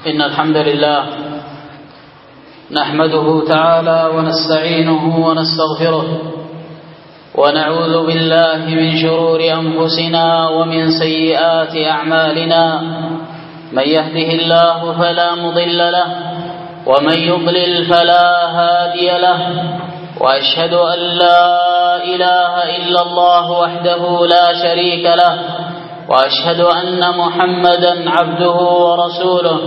إن الحمد لله نحمده تعالى ونستعينه ونستغفره ونعوذ بالله من شرور أنفسنا ومن سيئات أعمالنا. من يهده الله فلا مضل له ومن يضلل فلا هادي له، وأشهد أن لا إله إلا الله وحده لا شريك له، وأشهد أن محمدا عبده ورسوله.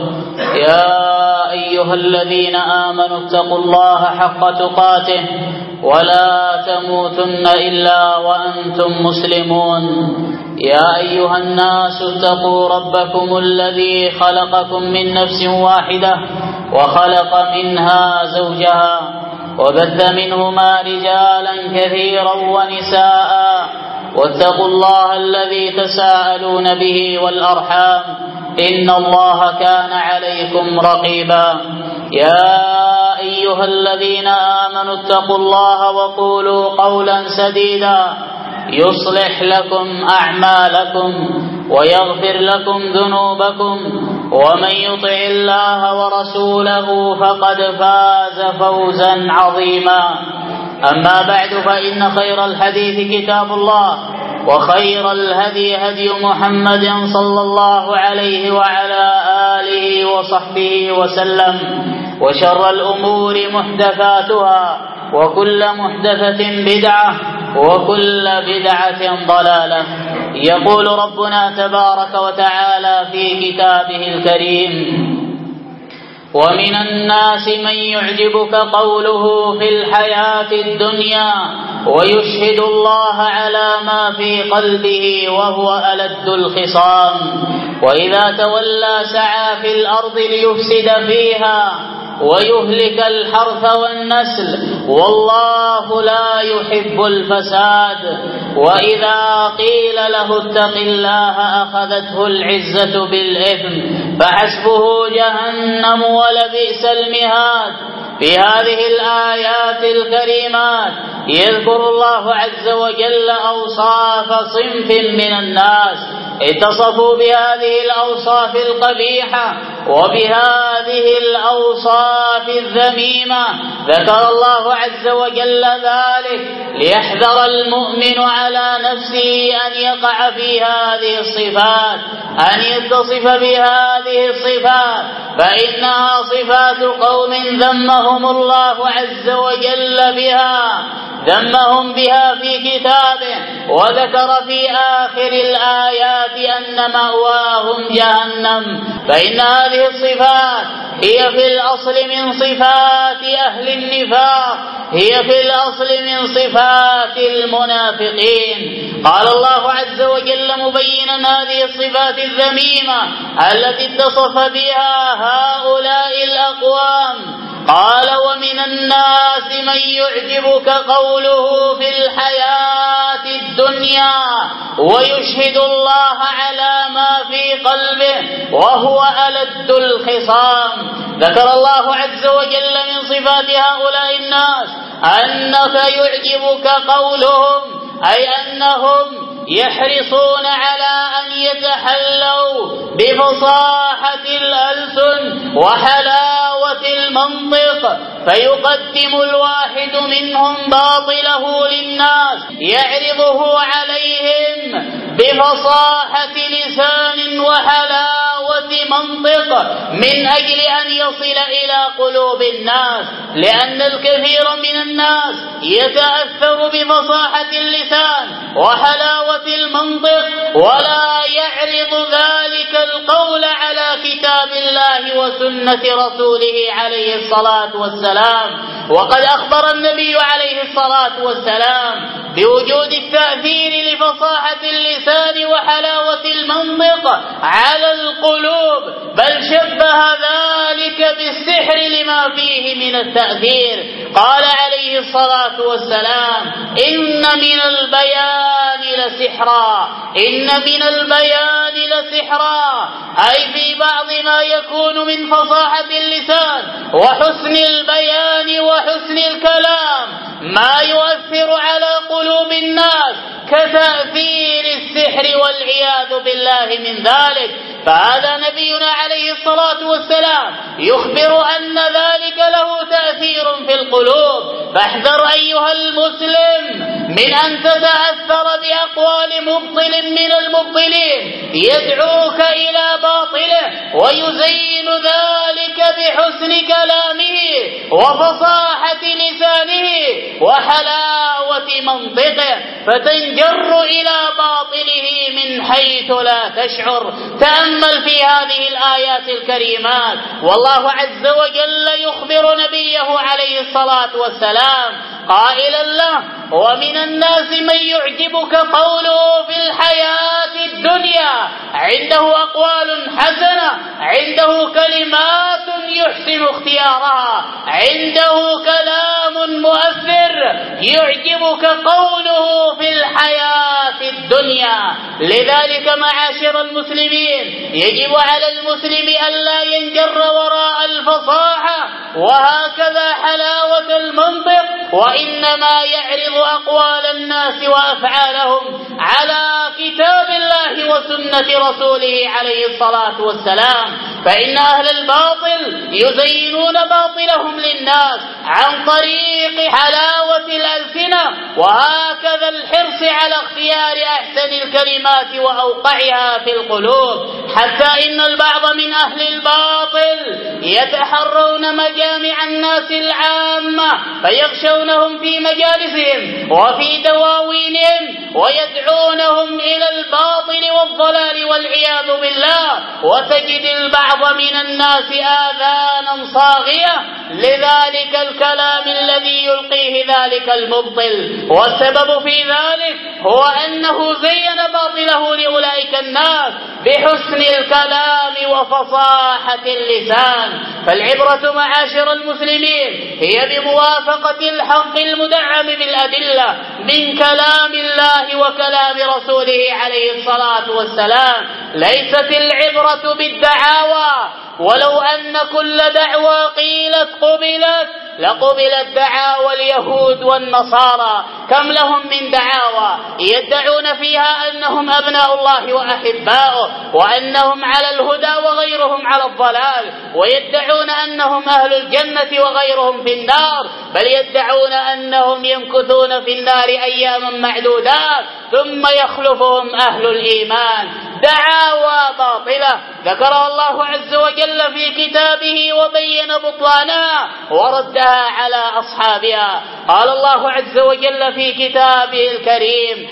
يا أيها الذين آمنوا اتقوا الله حق تقاته ولا تموتن إلا وأنتم مسلمون. يا أيها الناس اتقوا ربكم الذي خلقكم من نفس واحدة وخلق منها زوجها وبث منهما رجالا كثيرا ونساء، واتقوا الله الذي تساءلون به والأرحام إن الله كان عليكم رقيبا. يا أيها الذين آمنوا اتقوا الله وقولوا قولا سديدا يصلح لكم أعمالكم ويغفر لكم ذنوبكم، ومن يطع الله ورسوله فقد فاز فوزا عظيما. أما بعد، فإن خير الحديث كتاب الله، وخير الهدي هدي محمد صلى الله عليه وعلى آله وصحبه وسلم، وشر الأمور محدثاتها، وكل محدثة بدعة، وكل بدعة ضلالة. يقول ربنا تبارك وتعالى في كتابه الكريم: ومن الناس من يعجبك قوله في الحياة الدنيا ويشهد الله على ما في قلبه وهو ألد الخصام، وإذا تولى سعى في الأرض ليفسد فيها ويهلك الحرث والنسل، والله لا يحب الفساد. وإذا قيل له اتق الله أخذته العزة بالإثم فحسبه جهنم ولبئس المهاد. في هذه الآيات الكريمات يذكر الله عز وجل أوصاف صنف من الناس اتصفوا بهذه الأوصاف القبيحة وبهذه الأوصاف الذميمة. ذكر الله عز وجل ذلك ليحذر المؤمن على نفسه أن يقع في هذه الصفات، أن يتصف بهذه الصفات، فإنها صفات قوم ذمهم الله عز وجل بها، ذمهم بها في كتابه، وذكر في آخر الآيات أن مأواهم جهنم. فإن هذه الصفات هي في الأصل من صفات أهل النفاق، هي في الأصل من صفات المنافقين. قال الله عز وجل مبينا هذه الصفات الذميمة التي اتصف بها هؤلاء الأقوام، قال: ومن الناس من يعجبك قوله في الحياة الدنيا ويشهد الله على ما في قلبه وهو ألد الخصام. ذكر الله عز وجل من صفات هؤلاء الناس أنك يعجبك قولهم، أي أنهم يحرصون على أن يتحلوا بفصاحة الألسن وحلاوة المنطق، فيقدم الواحد منهم باطله للناس يعرضه عليهم بفصاحة لسان وحلاوة منطق من أجل أن يصل إلى قلوب الناس، لأن الكثير من الناس يتأثر بفصاحة اللسان وحلاوة المنطق ولا يعرض ذلك القول على كتاب الله وسنة رسوله عليه الصلاة والسلام. وقد أخبر النبي عليه الصلاة والسلام بوجود التأثير لفصاحة اللسان وحلاوة المنطق على القلوب، بل شبه ذلك ذلك بالسحر لما فيه من التأثير. قال عليه الصلاة والسلام: إن من البيان لسحرا، إن من البيان لسحرا، أي في بعض ما يكون من فصاحة اللسان وحسن البيان وحسن الكلام ما يؤثر على قلوب الناس كتأثير السحر والعياذ بالله من ذلك. فهذا نبينا عليه الصلاة والسلام يخبر أن ذلك له تأثير في القلوب. فاحذر أيها المسلم من أن تتأثر بأقوال مبطل من المبطلين يدعوك إلى باطله ويزين ذلك بحسن كلامه وفصاحة لسانه وحلاوة منطقه، فتنجر إلى باطله من حيث لا تشعر. تأمل في هذه الآيات الكريمات، والله عز وجل يخبر نبيه عليه الصلاة والسلام قائلا له: ومن الناس من يعجبك قوله في الحياة الدنيا، عنده أقوال حسنة، عنده كلمات يحسن اختيارها، عنده كلام مؤثر، يعجبك قوله في الحياة الدنيا. لذلك معاشر المسلمين يجب على المسلم ألا ينجر وراء الفصاحة وهكذا حلاوة المنطق، وإنما يعرض أقوال الناس وأفعالهم على كتاب الله وسنة رسوله عليه الصلاة والسلام. فإن أهل الباطل يزينون باطلهم للناس عن طريق حلاوة الألسنة وهكذا الحرص على اختيار أحسن الكلمات وأوقعها في القلوب، حتى إن البعض من أهل الباطل يتحرون مجامع الناس العامة فيغشونهم في مجالسهم وفي دواوينهم ويدعونهم إلى الباطل والضلال والعياذ بالله، وتجد البعض من الناس آذانا صاغية لذلك الكلام الذي يلقيه ذلك المبطل. والسبب في ذلك هو أنه زين باطله لأولئك الناس بحسن الكلام وفصاحة اللسان. فالعبرة معاشر المسلمين هي بموافقة الحق المدعم بالأدلة من كلام الله وكلام رسوله عليه الصلاة والسلام. ليست العبرة بالدعاوى، ولو أن كل دعوى قيلت قبلت لقبلت دعاوى اليهود والنصارى. كم لهم من دعاوى يدعون فيها أنهم أبناء الله وأحباؤه وأنهم على الهدى وغيرهم على الضلال، ويدعون أنهم أهل الجنة وغيرهم في النار، بل يدعون أنهم يمكثون في النار أياما معدودات ثم يخلفهم أهل الإيمان. دعاوى باطلة ذكرها الله عز وجل في كتابه وبين بطلانها وردها على أصحابها. قال الله عز وجل في كتابه الكريم: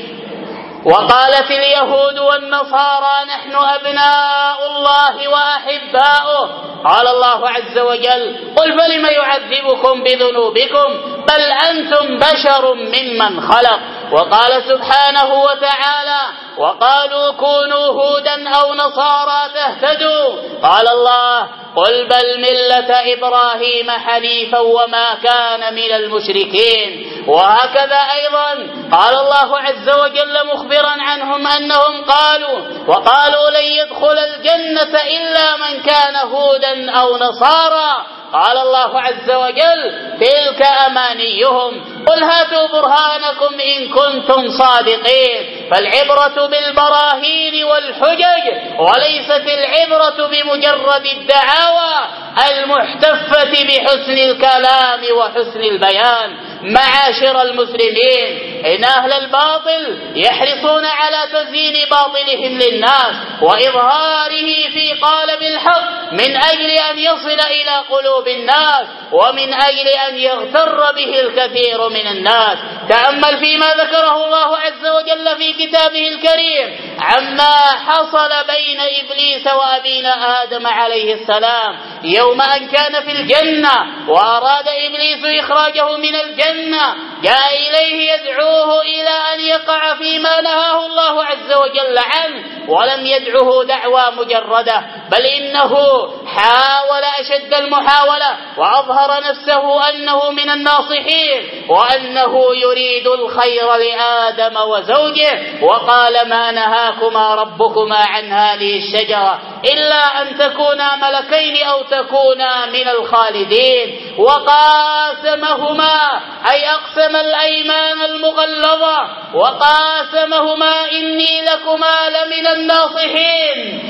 وقالت اليهود والنصارى نحن أبناء الله وأحباؤه. قال الله عز وجل: قل فلم يعذبكم بذنوبكم بل أنتم بشر ممن خلق. وقال سبحانه وتعالى: وقالوا كونوا هودا أو نصارى تهتدوا. قال الله: قل بل ملة إبراهيم حنيفا وما كان من المشركين. وهكذا أيضا قال الله عز وجل مخبرا عنهم أنهم وقالوا لن يدخل الجنة إلا من كان هودا أو نصارى. قال الله عز وجل: تلك أمانيهم قل هاتوا برهانكم إن كنتم صادقين. فالعبرة بالبراهين والحجج وليست العبرة بمجرد الدعاوى المحتفة بحسن الكلام وحسن البيان. معاشر المسلمين، إن أهل الباطل يحرصون على تزيين باطلهم للناس وإظهاره في قالب الحق من أجل أن يصل إلى قلوب الناس ومن أجل أن يغتر به الكثير من الناس. تأمل فيما ذكره الله عز وجل في كتابه الكريم عما حصل بين إبليس وأبينا آدم عليه السلام يوم أن كان في الجنة وأراد إبليس إخراجه من الجنة جاء إليه يدعوه إلى أن يقع فيما نهاه الله عز وجل عنه، ولم يدعه دعوى مجردة، بل إنه حاول أشد المحاولة وأظهر نفسه أنه من الناصحين وأنه يريد الخير لآدم وزوجه، وقال: ما نهاكما ربكما عن هذه الشجرة إلا أن تكونا ملكين أو تكونا من الخالدين. وقاسمهما، أي أقسم الأيمان المغلظة، وقاسمهما: إني لكما لمن الناصحين،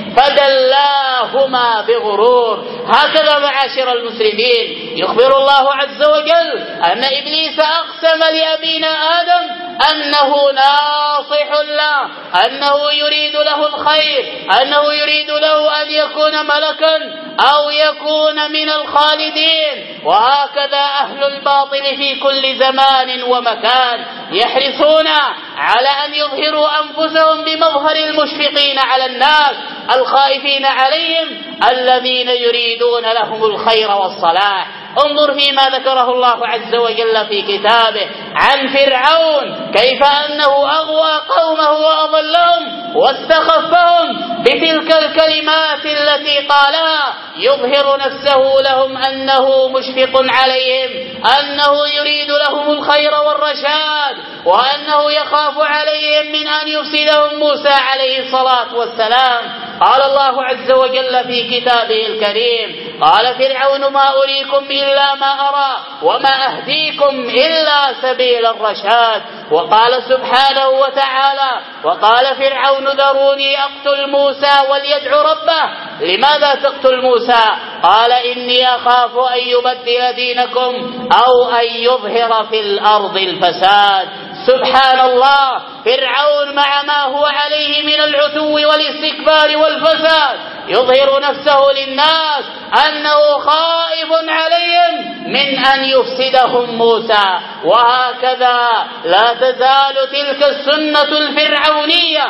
فدلاهما بغرور. هكذا معاشر المسلمين يخبر الله عز وجل أن إبليس أقسم لأبينا آدم أنه ناصح له، أنه يريد له الخير، أنه يريد له أن يكون ملكا أو يكون من الخالدين. وهكذا أهل الباطل في كل زمان ومكان يحرصون على أن يظهروا أنفسهم بمظهر المشفقين على الناس، الخائفين عليهم، الذين يريدون لهم الخير والصلاح. انظر فيما ذكره الله عز وجل في كتابه عن فرعون، كيف أنه أغوى قومه وأضلهم واستخفهم بتلك الكلمات التي قالها، يظهر نفسه لهم أنه مشفق عليهم، أنه يريد لهم الخير والرشاد، وأنه يخاف عليهم من أن يفسدهم موسى عليه الصلاة والسلام. قال الله عز وجل في كتابه الكريم: قال فرعون: ما أريكم إلا ما أرى وما أهديكم إلا سبيل الرشاد. وقال سبحانه وتعالى: وقال فرعون: ذروني أقتل موسى وليدع ربه. لماذا تقتل موسى؟ قال: إني أخاف أن يبدل دينكم أو أن يظهر في الأرض الفساد. سبحان الله، فرعون مع ما هو عليه من العتو والاستكبار والفساد يظهر نفسه للناس أنه خائف عليهم من أن يفسدهم موسى. وهكذا لا تزال تلك السنة الفرعونية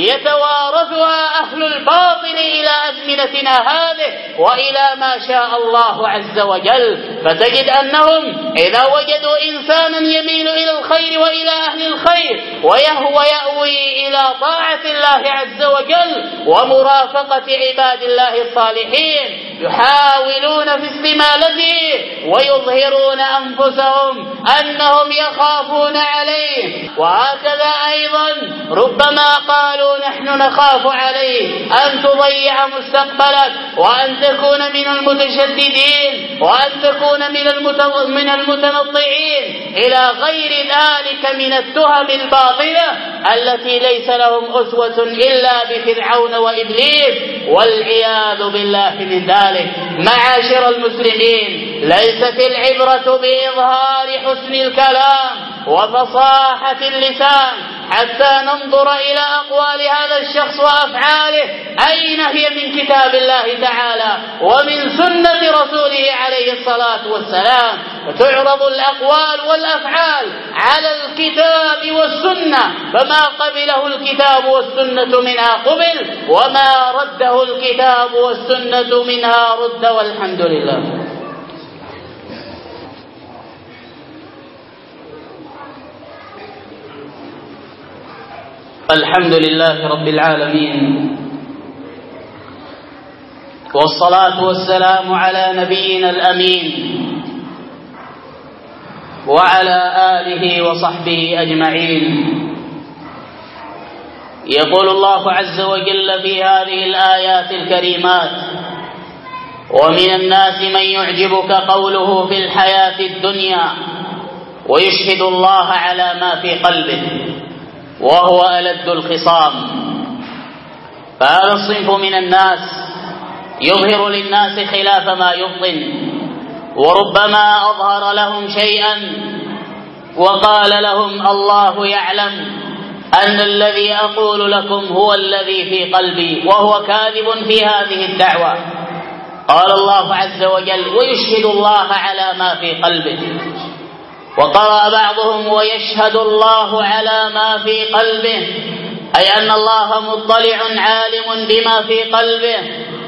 يتوارثها أهل الباطل إلى أزمنتنا هذه وإلى ما شاء الله عز وجل. فتجد أنهم إذا وجدوا إنسانا يميل إلى الخير وإلى أهل الخير ويهو يأوي إلى طاعة الله عز وجل ومرافقة عباد الله الصالحين، يحاولون في استمالته ويظهرون أنفسهم أنهم يخافون عليه. وهكذا أيضا ربما قالوا: نحن نخاف عليه أن تضيع مستقبلك، وأن تكون من المتشددين، وأن تكون من المتنطعين، إلى غير ذلك من التهم الباطلة التي ليس لهم أسوة إلا بفرعون وإبليس، والعياذ بالله من ذلك. معاشر المسلمين، ليست العبرة بإظهار حسن الكلام وفصاحة اللسان حتى ننظر إلى أقوال هذا الشخص وأفعاله أين هي من كتاب الله تعالى ومن سنة رسوله عليه الصلاة والسلام. وتعرض الأقوال والأفعال على الكتاب والسنة، فما قبله الكتاب والسنة منها قبل، وما رده الكتاب والسنة منها رد، والحمد لله. الحمد لله رب العالمين، والصلاة والسلام على نبينا الأمين وعلى آله وصحبه أجمعين. يقول الله عز وجل في هذه الآيات الكريمات: ومن الناس من يعجبك قوله في الحياة الدنيا ويشهد الله على ما في قلبه وهو ألد الخصام. فهذا الصنف من الناس يظهر للناس خلاف ما يبطن، وربما أظهر لهم شيئا وقال لهم: الله يعلم أن الذي أقول لكم هو الذي في قلبي، وهو كاذب في هذه الدعوة. قال الله عز وجل: ويشهد الله على ما في قلبه. وقرأ بعضهم: ويشهد الله على ما في قلبه، أي أن الله مطلع عالم بما في قلبه.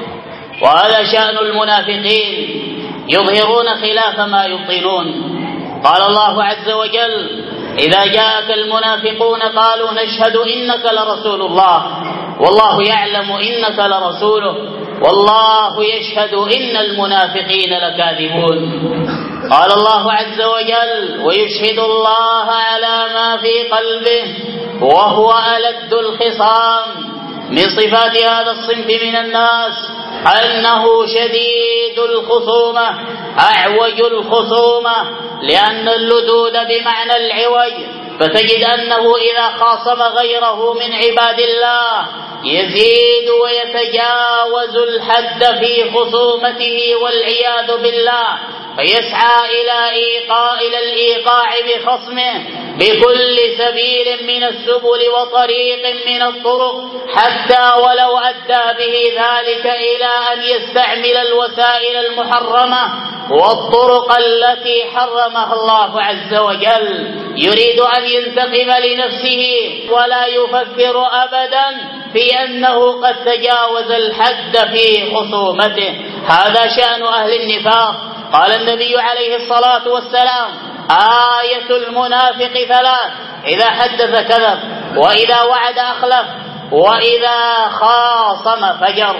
وهذا شأن المنافقين، يظهرون خلاف ما يبطنون، قال الله عز وجل: إذا جاءك المنافقون قالوا نشهد إنك لرسول الله والله يعلم إنك لرسوله والله يشهد إن المنافقين لكاذبون. قال الله عز وجل: ويشهد الله على ما في قلبه وهو ألد الخصام. من صفات هذا الصنف من الناس أنه شديد الخصومة أعوج الخصومة، لأن اللدود بمعنى العوج، فتجد أنه إذا خاصم غيره من عباد الله يزيد ويتجاوز الحد في خصومته والعياذ بالله، فيسعى إلى الإيقاع بخصمه بكل سبيل من السبل وطريق من الطرق، حتى ولو أدى به ذلك إلى أن يستعمل الوسائل المحرمة والطرق التي حرمها الله عز وجل. يريد أن ينتقم لنفسه ولا يفكر أبدا في أنه قد تجاوز الحد في خصومته. هذا شأن أهل النفاق. قال النبي عليه الصلاة والسلام: آية المنافق ثلاث: إذا حدث كذب، وإذا وعد أخلف، وإذا خاصم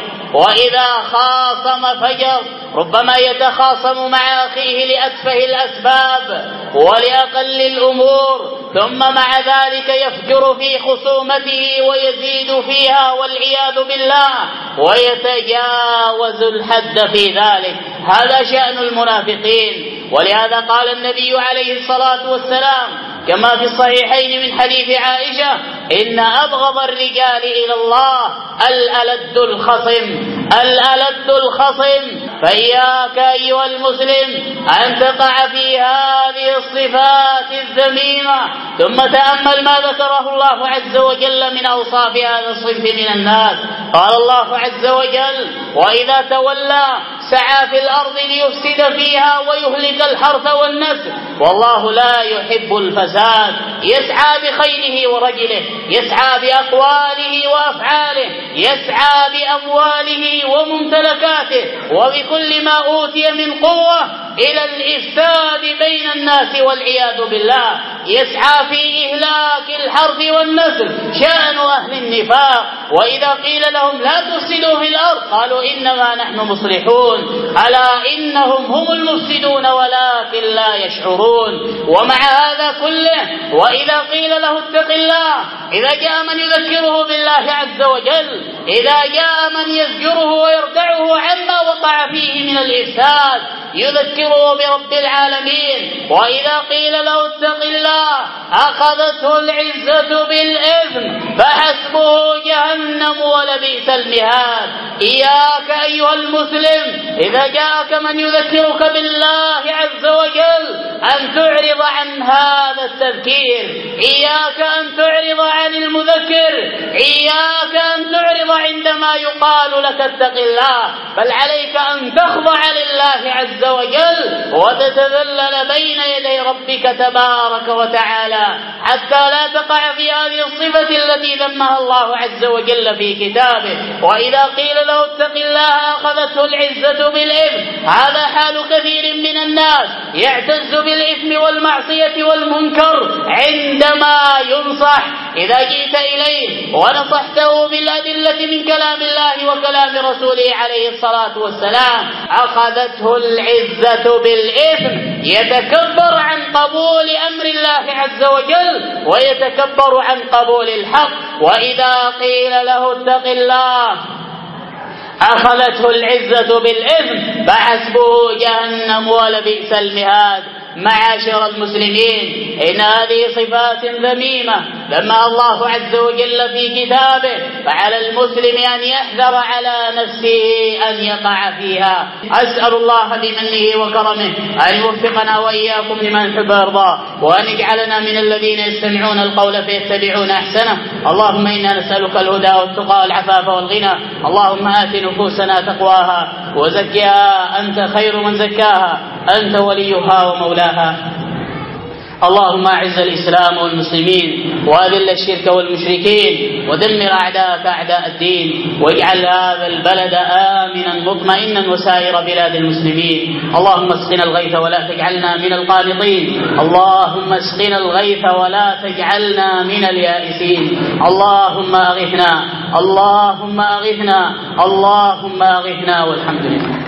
فجر. ربما يتخاصم مع أخيه لأتفه الأسباب ولأقل الأمور، ثم مع ذلك يفجر في خصومته ويزيد فيها والعياذ بالله ويتجاوز الحد في ذلك. هذا شأن المنافقين. ولهذا قال النبي عليه الصلاة والسلام كما في الصحيحين من حديث عائشة: إن أبغض الرجال إلى الله الألد الخصم. فإياك أيها المسلم أن تقع في هذه الصفات الذميمة. ثم تأمل ما ذكره الله عز وجل من أوصاف هذا الصنف من الناس. قال الله عز وجل: وإذا تولى سعى في الأرض ليفسد فيها ويهلك الحرث والنسل والله لا يحب الفساد. يسعى بخيله ورجله، يسعى بأقواله وأفعاله، يسعى بأمواله وممتلكاته وبكل ما أوتي من قوة إلى الإفساد بين الناس والعياذ بالله، يسعى في إهلاك الحرث والنسل. شأن أهل النفاق. وإذا قيل لهم لا تفسدوا في الأرض قالوا إنما نحن مصلحون، ألا إنهم هم المفسدون ولكن لا يشعرون. ومع هذا كله وإذا قيل له اتق الله، إذا جاء من يذكره بالله عز وجل، إذا جاء من يزجره ويردعه عما وقع فيه من الإفساد يذكره برب العالمين. وإذا قيل له اتق الله أخذته العزة بالإثم فحسبه جهنم ولبئس المهاد. إياك أيها المسلم إذا جاءك من يذكرك بالله عز وجل أن تعرض عن هذا التذكير، إياك أن تعرض عن المذكر، إياك أن تعرض عندما يقال لك اتق الله، بل عليك أن تخضع لله عز وجل وتتذلل بين يدي ربك تبارك وتعالى حتى لا تقع في هذه الصفة التي ذمها الله عز وجل في كتابه. وإذا قيل له اتق الله أخذته العزة بالإثم. هذا حال كثير من الناس، يعتز بالإثم والمعصية والمنكر عندما ينصح. إذا جئت إليه ونصحته بالأدلة من كلام الله وكلام رسوله عليه الصلاة والسلام أخذته العزة بالإثم، يتكبر عن قبول أمر الله عز وجل ويتكبر عن قبول الحق. وإذا قيل له اتق الله أخذته العزة بالإثم فحسبه جهنم ولبئس المهاد. معاشر المسلمين، إن هذه صفات ذميمة لما الله عز وجل في كتابه، فعلى المسلم أن يحذر على نفسه أن يقع فيها. أسأل الله بمنه وكرمه أن يوفقنا وإياكم لما يحب ويرضى، وأن يجعلنا من الذين يستمعون القول فيتبعون أحسنه. اللهم إنا نسألك الهدى والتقى والعفاف والغنى. اللهم آت نفوسنا تقواها وزكها أنت خير من زكاها، أنت وليها ومولاها. اللهم أعز الإسلام والمسلمين وأذل الشرك والمشركين ودمر أعداءك أعداء الدين واجعل هذا البلد آمنا مطمئنا وسائر بلاد المسلمين. اللهم اسقنا الغيث ولا تجعلنا من القانطين. اللهم اسقنا الغيث ولا تجعلنا من اليائسين. اللهم أغثنا اللهم أغثنا اللهم أغثنا والحمد لله.